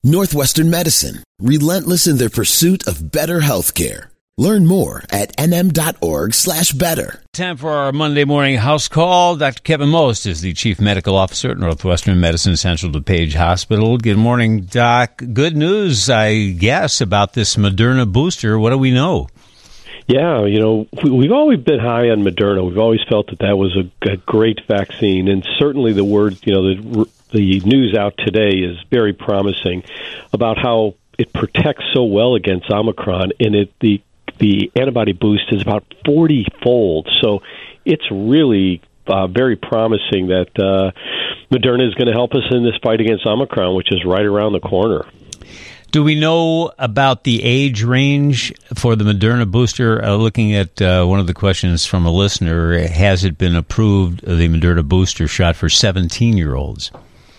Northwestern Medicine, relentless in their pursuit of better healthcare. Learn more at nm.org/better. Time for our Monday morning house call. Dr. Kevin Most is the Chief Medical Officer at Northwestern Medicine Central DuPage Hospital. Good morning, Doc. Good news, I guess, about this Moderna booster. What do we know? Yeah, we've always been high on Moderna. We've always felt that was a great vaccine, and certainly the word, the news out today is very promising about how it protects so well against Omicron, and the antibody boost is about 40-fold. So it's really very promising that Moderna is going to help us in this fight against Omicron, which is right around the corner. Do we know about the age range for the Moderna booster? Looking at one of the questions from a listener, has it been approved, the Moderna booster shot, for 17-year-olds?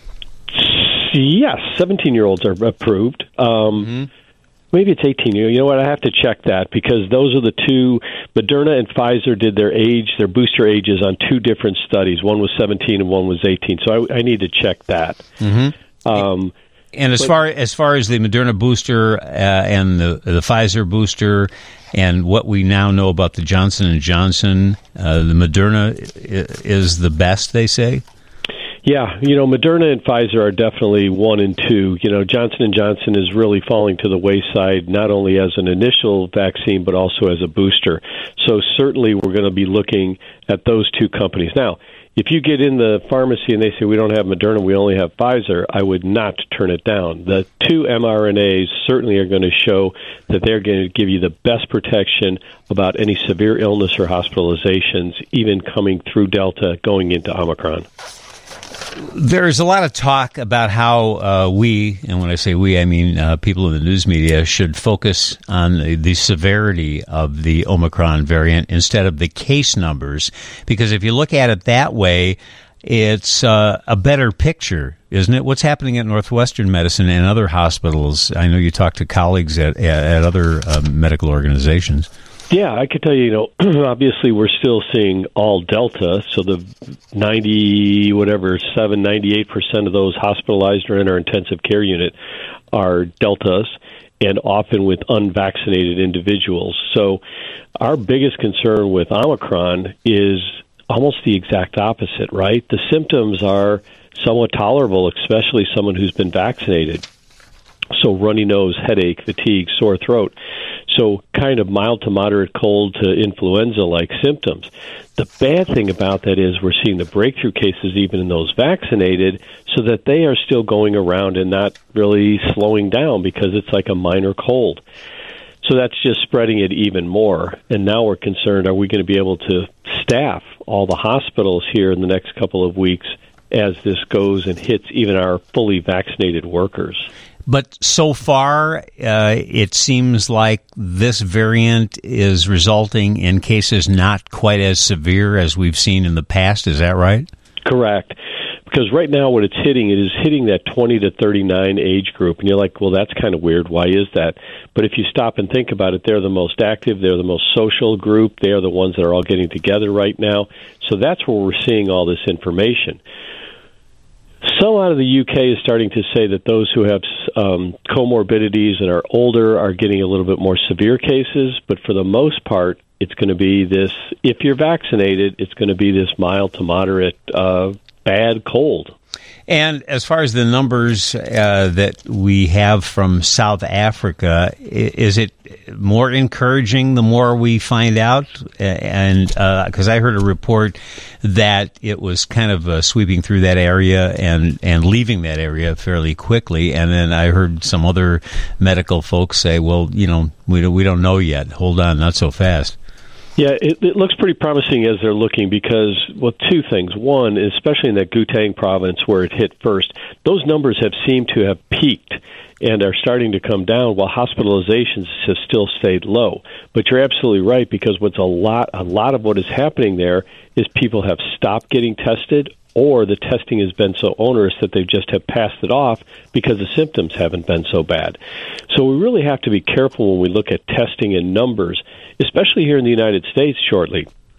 Yes, 17-year-olds are approved. Maybe it's 18. You know what? I have to check that because those are the two. Moderna and Pfizer did their booster ages on two different studies. One was 17 and one was 18. So I need to check that. And as far as the Moderna booster and the Pfizer booster and what we now know about the Johnson & Johnson, the Moderna is the best, they say? Yeah, Moderna and Pfizer are definitely 1 and 2. Johnson & Johnson is really falling to the wayside, not only as an initial vaccine, but also as a booster. So certainly we're going to be looking at those two companies. Now, if you get in the pharmacy and they say we don't have Moderna, we only have Pfizer, I would not turn it down. The two mRNAs certainly are going to show that they're going to give you the best protection about any severe illness or hospitalizations, even coming through Delta going into Omicron. There's a lot of talk about how we, and when I say we, I mean people in the news media, should focus on the severity of the Omicron variant instead of the case numbers. Because if you look at it that way, it's a better picture, isn't it? What's happening at Northwestern Medicine and other hospitals? I know you talk to colleagues at other medical organizations. Yeah, I could tell you, obviously we're still seeing all Delta, so the 98% of those hospitalized or in our intensive care unit are Deltas, and often with unvaccinated individuals. So our biggest concern with Omicron is almost the exact opposite, right? The symptoms are somewhat tolerable, especially someone who's been vaccinated. So runny nose, headache, fatigue, sore throat. So kind of mild to moderate cold to influenza-like symptoms. The bad thing about that is we're seeing the breakthrough cases even in those vaccinated so that they are still going around and not really slowing down because it's like a minor cold. So that's just spreading it even more. And now we're concerned, are we going to be able to staff all the hospitals here in the next couple of weeks as this goes and hits even our fully vaccinated workers? But so far, it seems like this variant is resulting in cases not quite as severe as we've seen in the past. Is that right? Correct. Because right now what it's hitting, it is hitting that 20 to 39 age group. And you're like, well, that's kind of weird. Why is that? But if you stop and think about it, they're the most active. They're the most social group. They are the ones that are all getting together right now. So that's where we're seeing all this information. Some out of the UK is starting to say that those who have comorbidities and are older are getting a little bit more severe cases, but for the most part, it's going to be this, if you're vaccinated, it's going to be this mild to moderate bad cold. And as far as the numbers that we have from South Africa, is it more encouraging the more we find out? And because I heard a report that it was kind of sweeping through that area and leaving that area fairly quickly. And then I heard some other medical folks say, well, we don't know yet. Hold on, not so fast. Yeah, it looks pretty promising as they're looking because, well, two things. One, especially in that Gauteng province where it hit first, those numbers have seemed to have peaked and are starting to come down while hospitalizations have still stayed low. But you're absolutely right because what's a lot of what is happening there is people have stopped getting tested or the testing has been so onerous that they just have passed it off because the symptoms haven't been so bad. So we really have to be careful when we look at testing and numbers, especially here in the United States shortly.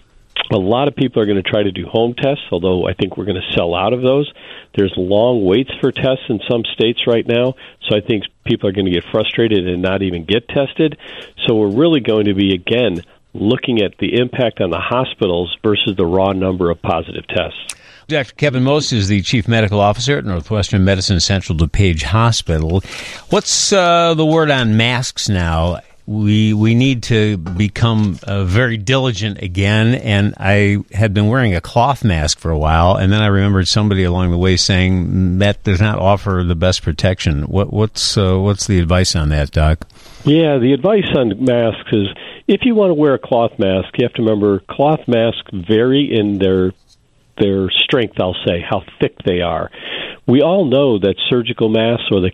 A lot of people are going to try to do home tests, although I think we're going to sell out of those. There's long waits for tests in some states right now, so I think people are going to get frustrated and not even get tested. So we're really going to be, again, looking at the impact on the hospitals versus the raw number of positive tests. Dr. Kevin Most is the Chief Medical Officer at Northwestern Medicine Central DuPage Hospital. What's the word on masks now? We need to become very diligent again, and I had been wearing a cloth mask for a while, and then I remembered somebody along the way saying that does not offer the best protection. What's the advice on that, Doc? Yeah, the advice on masks is if you want to wear a cloth mask, you have to remember cloth masks vary in their strength, I'll say, how thick they are. We all know that surgical masks or the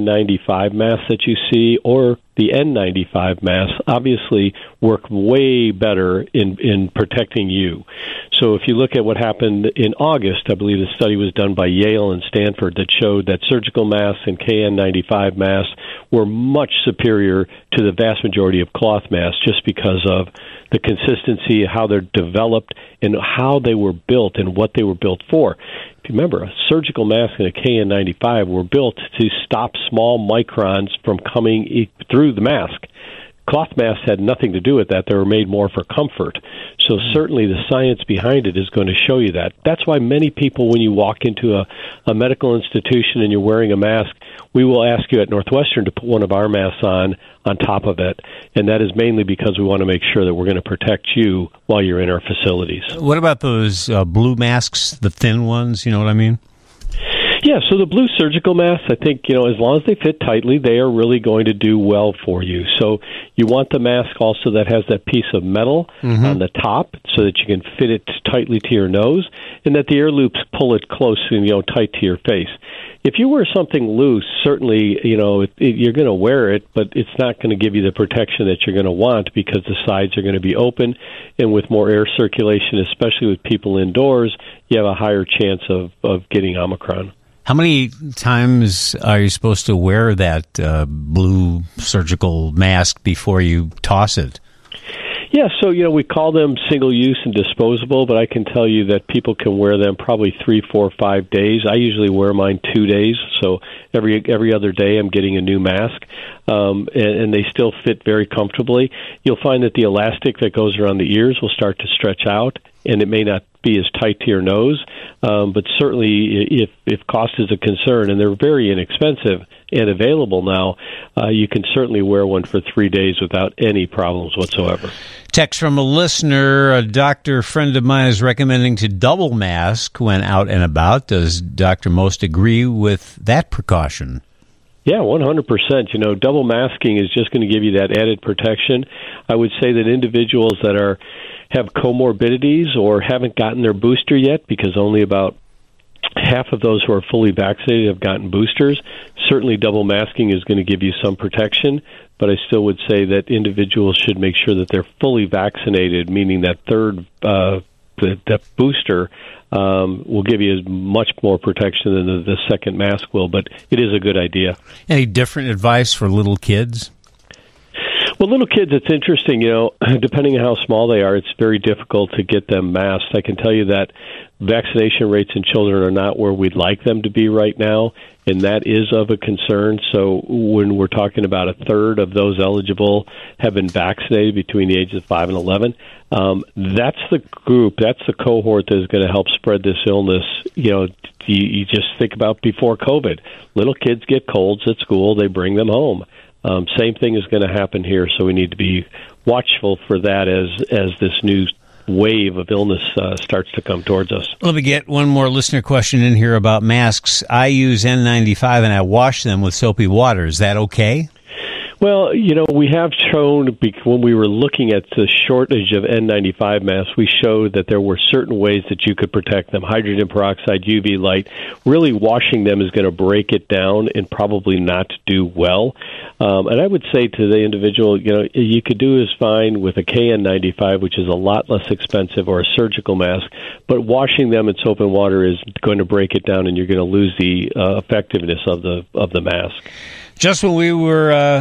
KN95 masks that you see or the N95 masks obviously work way better in protecting you. So if you look at what happened in August, I believe the study was done by Yale and Stanford that showed that surgical masks and KN95 masks were much superior to the vast majority of cloth masks just because of the consistency, how they're developed, and how they were built and what they were built for. If you remember, a surgical mask and a KN95 were built to stop small microns from coming through the mask. Cloth masks had nothing to do with that. They were made more for comfort. So certainly the science behind it is going to show you that. That's why many people, when you walk into a medical institution and you're wearing a mask, we will ask you at Northwestern to put one of our masks on top of it. And that is mainly because we want to make sure that we're going to protect you while you're in our facilities. What about those blue masks, the thin ones? You know what I mean? Yeah, so the blue surgical masks, I think, as long as they fit tightly, they are really going to do well for you. So you want the mask also that has that piece of metal on the top so that you can fit it tightly to your nose and that the air loops pull it close and, tight to your face. If you wear something loose, certainly, you're going to wear it, but it's not going to give you the protection that you're going to want because the sides are going to be open, and with more air circulation, especially with people indoors, you have a higher chance of getting Omicron. How many times are you supposed to wear that blue surgical mask before you toss it? Yeah, so, we call them single-use and disposable, but I can tell you that people can wear them probably 3, 4, 5 days. I usually wear mine 2 days, so every other day I'm getting a new mask, and they still fit very comfortably. You'll find that the elastic that goes around the ears will start to stretch out, and it may not be as tight to your nose, but certainly if cost is a concern, and they're very inexpensive and available now, you can certainly wear one for 3 days without any problems whatsoever. Text from a listener, a doctor friend of mine is recommending to double mask when out and about. Does Dr. Most agree with that precaution? Yeah, 100%. Double masking is just going to give you that added protection. I would say that individuals that have comorbidities or haven't gotten their booster yet, because only about half of those who are fully vaccinated have gotten boosters, certainly double masking is going to give you some protection, but I still would say that individuals should make sure that they're fully vaccinated, meaning that third that booster will give you as much more protection than the second mask will, but it is a good idea. Any different advice for little kids? Well, little kids, it's interesting, depending on how small they are, it's very difficult to get them masked. I can tell you that vaccination rates in children are not where we'd like them to be right now, and that is of a concern. So when we're talking about a third of those eligible have been vaccinated between the ages of 5 and 11, that's the group, that's the cohort that is going to help spread this illness. You just think about before COVID. Little kids get colds at school, they bring them home. Same thing is going to happen here, so we need to be watchful for that as this new wave of illness starts to come towards us. Let me get one more listener question in here about masks. I use N95 and I wash them with soapy water. Is that okay? Well, we have shown, when we were looking at the shortage of N95 masks, we showed that there were certain ways that you could protect them. Hydrogen peroxide, UV light, really washing them is going to break it down and probably not do well. And I would say to the individual, you could do as fine with a KN95, which is a lot less expensive, or a surgical mask, but washing them in soap and water is going to break it down, and you're going to lose the effectiveness of the mask. Just when we were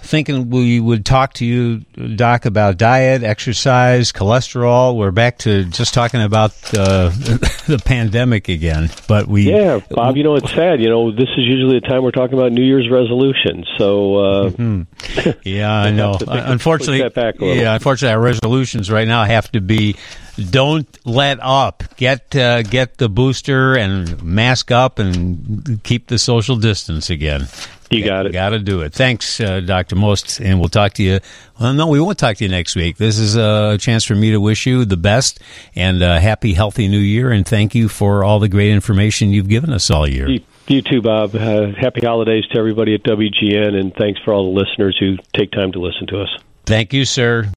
thinking we would talk to you, Doc, about diet, exercise, cholesterol. We're back to just talking about the pandemic again. But yeah, Bob, it's sad. This is usually the time we're talking about New Year's resolutions. So yeah, I know. Unfortunately, our resolutions right now have to be: don't let up. Get the booster and mask up and keep the social distance again. You got it. Got to do it. Thanks, Dr. Most, and we'll talk to you. Well, no, we won't talk to you next week. This is a chance for me to wish you the best and a happy, healthy new year, and thank you for all the great information you've given us all year. You too, Bob. Happy holidays to everybody at WGN, and thanks for all the listeners who take time to listen to us. Thank you, sir.